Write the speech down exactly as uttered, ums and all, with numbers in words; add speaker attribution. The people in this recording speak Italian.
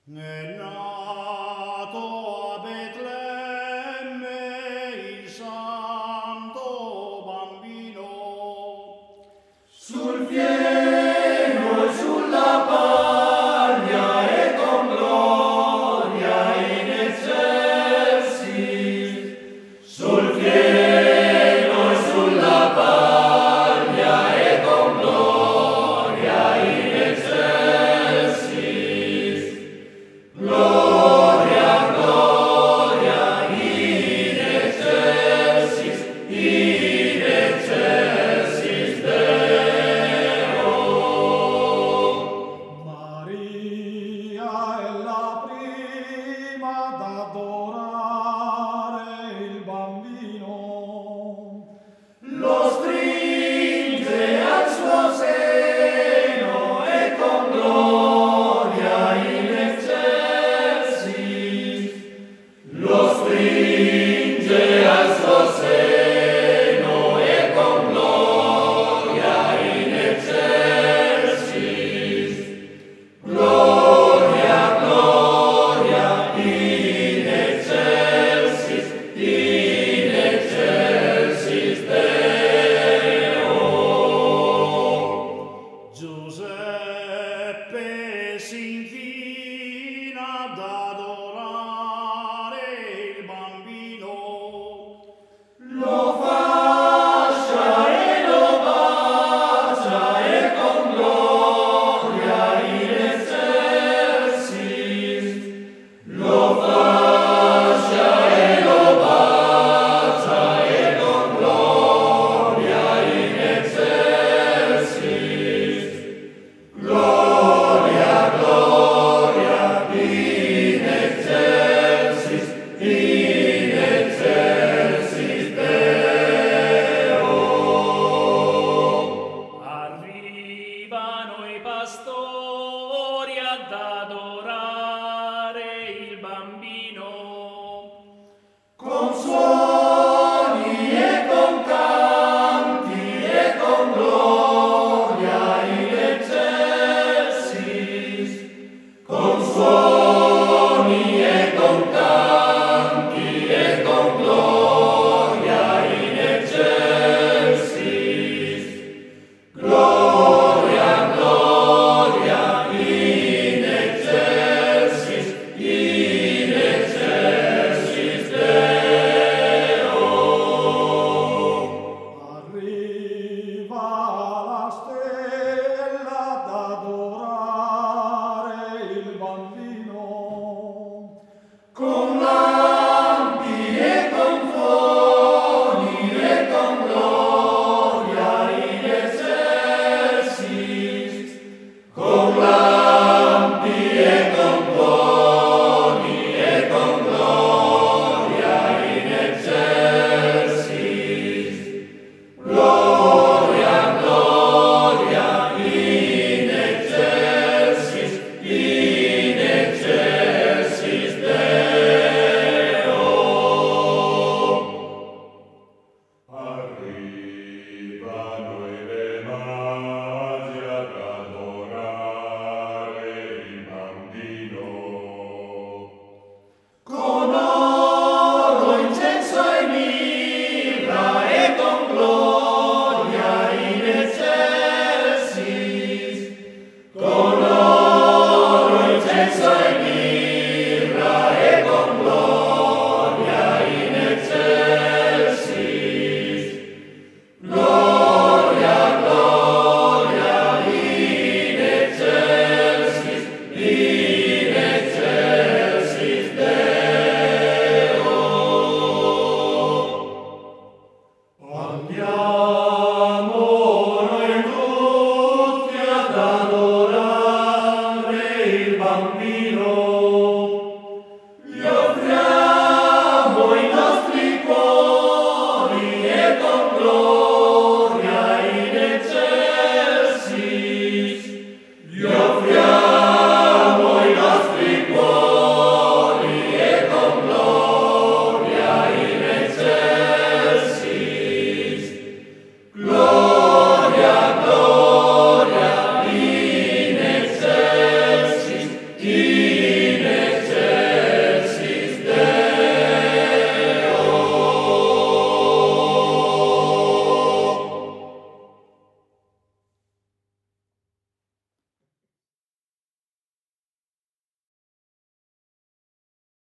Speaker 1: È nato a Betlemme il santo bambino,
Speaker 2: sul fieno e sulla paglia e con gloria in eccelsis, sul fieno e sulla paglia e con gloria in eccelsis, gloria, gloria in eccelsis, in eccelsis Deo.
Speaker 1: Maria è la prima ad adorare il bambino,
Speaker 2: Lo stringe al suo seno e con gloria in eccelsis, lo stringe al suo seno e con gloria in eccelsis, gloria, gloria in eccelsis, in eccelsis Deo.
Speaker 1: Giuseppe si inchina ad adorare il bambino,
Speaker 2: Lo fascia e lo bacia e con gloria in eccelsis, lo fascia e lo bacia e con gloria in eccelsis, gloria, gloria in eccelsis, in eccelsis Deo.
Speaker 3: Arrivano i pastori ad adorare il bambino,
Speaker 2: Con suoni e con canti e con gloria in eccelsis, con suoni e con canti e con gloria in eccelsis, gloria, gloria in eccelsis, in eccelsis Deo.
Speaker 1: arriva la stella ad adorare il bambino,
Speaker 2: Con lampi e con fuoni e con gloria in eccelsis, con lampi e con fuoni e con gloria in eccelsis, gloria, gloria in eccelsis, in eccelsis Deo. Arrivano i re magi ad adorare il bambino, con oro, incenso e mirra e con gloria in eccelsis, con oro, incenso e mirra e con gloria in eccelsis, gloria, gloria in eccelsis, in eccelsis Deo. Andiamo noi tutti ad adorare il bambino,